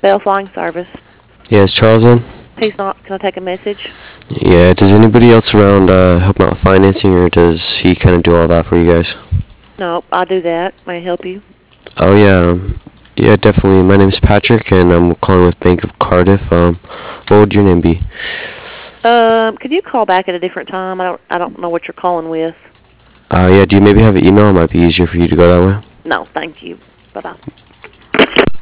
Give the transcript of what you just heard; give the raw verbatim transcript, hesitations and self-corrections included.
Bell Flying Service. Yeah, is Charles in? He's not. Can I take a message? Yeah, does anybody else around uh, help out with financing, or does he kind of do all that for you guys? No, I'll do that. May I help you? Oh, yeah, um, yeah, definitely. My name's Patrick, and I'm calling with Bank of Cardiff. Um, what would your name be? Um, could you call back at a different time? I don't. I don't know what you're calling with. Uh, yeah, do you maybe have an email? It might be easier for you to go that way. No, thank you. Bye bye.